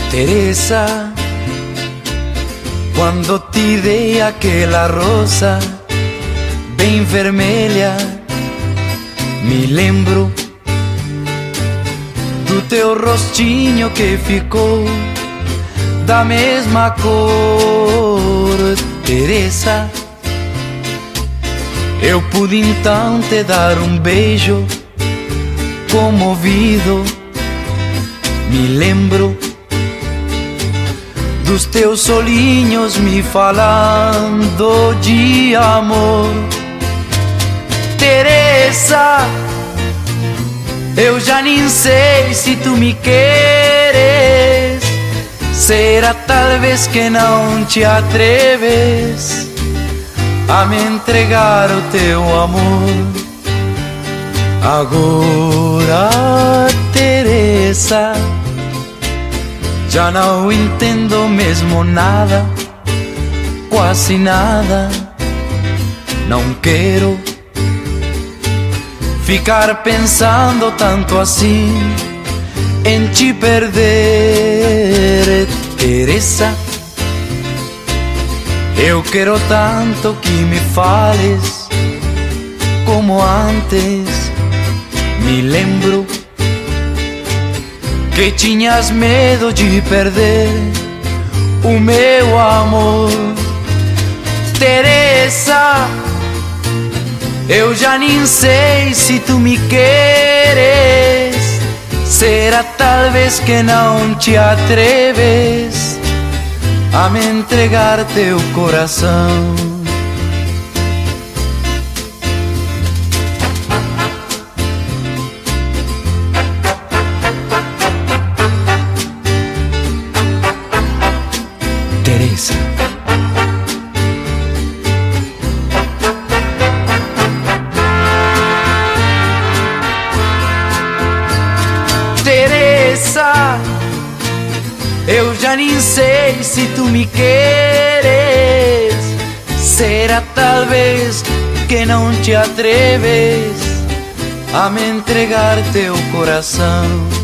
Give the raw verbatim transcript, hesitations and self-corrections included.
Teresa, quando ti dei aquela rosa bem vermelha, me lembro do teu rostinho que ficou da mesma cor. Teresa, eu pude então te dar um beijo comovido. Me lembro dos teus olhinhos me falando de amor. Teresa, eu já nem sei se tu me queres. Será talvez que não te atreves a me entregar o teu amor. Agora, Teresa, já não entendo mesmo nada, quase nada. Não quero ficar pensando tanto assim em te perder. Teresa, eu quero tanto que me fales como antes. Me lembro que tinhas medo de perder o meu amor. Teresa, eu já nem sei se tu me queres. Será talvez que não te atreves a me entregar teu coração. Teresa, Teresa, eu já nem sei se tu me queres. Será talvez que não te atreves a me entregar teu coração.